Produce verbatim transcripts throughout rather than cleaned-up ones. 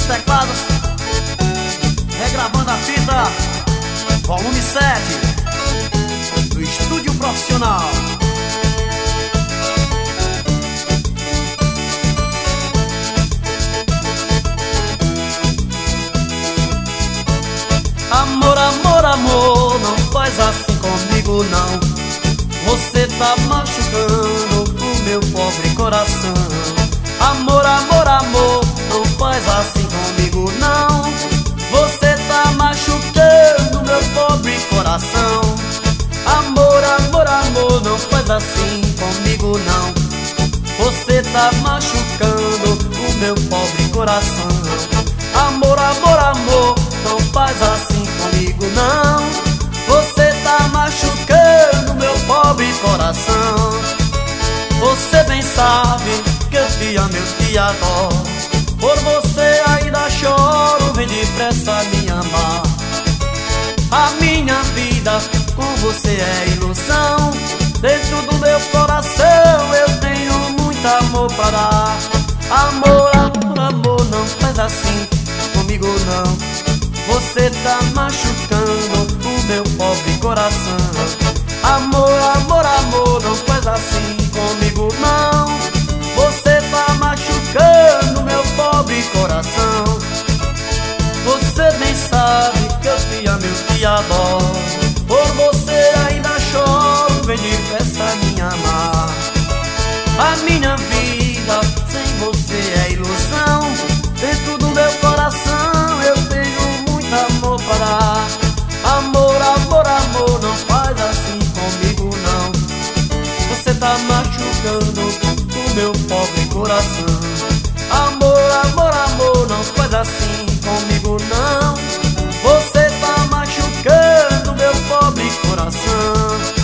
nos teclados, regravando a fita, volume sete, do estúdio profissional. Amor, amor, amor, não faz assim comigo não. Você tá machucando o meu pobre coração. Amor, amor, amor, não faz assim comigo não. Você tá machucando meu pobre coração. Amor, amor, amor, não faz assim comigo não. Você tá machucando o meu pobre coração. Amor, amor, amor, não faz assim comigo não. Você tá machucando meu pobre coração. Você bem sabe que eu te amo, eu te adoro. Por você ainda choro, vem depressa me amar. A minha vida com você é ilusão. Dentro do meu coração eu tenho muito amor para dar. Amor, amor, amor, não faz assim comigo não. Você tá machucando o meu pobre coração. Amor, amor, amor, não faz assim comigo não. Você tá machucando meu pobre coração. Você bem sabe que eu te amo, eu te adoro. Por você ainda choro, vem depressa me amar. A minha vida sem você é ilusão. Dentro do meu coração eu tenho muito amor para dar. Amor, amor, amor, não faz assim comigo não. Você tá machucando o meu pobre coração. Amor, amor, amor, não faz assim comigo não. Você tá machucando meu pobre coração.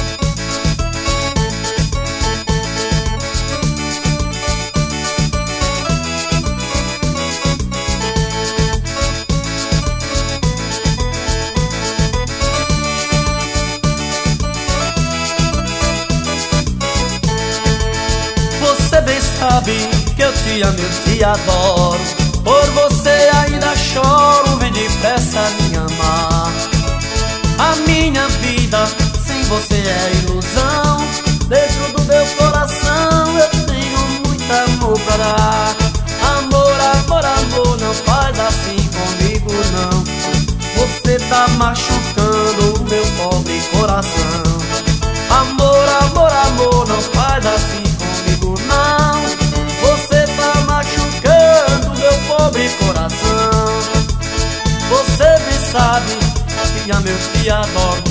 Você bem sabe que eu te amo, eu te adoro. Por você ainda choro, vem depressa me amar. A minha vida sem você é ilusão. Dentro do meu coração eu tenho muito amor para dar. Amor, amor, amor, não faz assim comigo não. Você tá machucando o meu pobre coração. Amor, amor, amor, não faz assim comigo não. Você tá machucando meu pobre coração. Você bem sabe que amo, eu te adoro.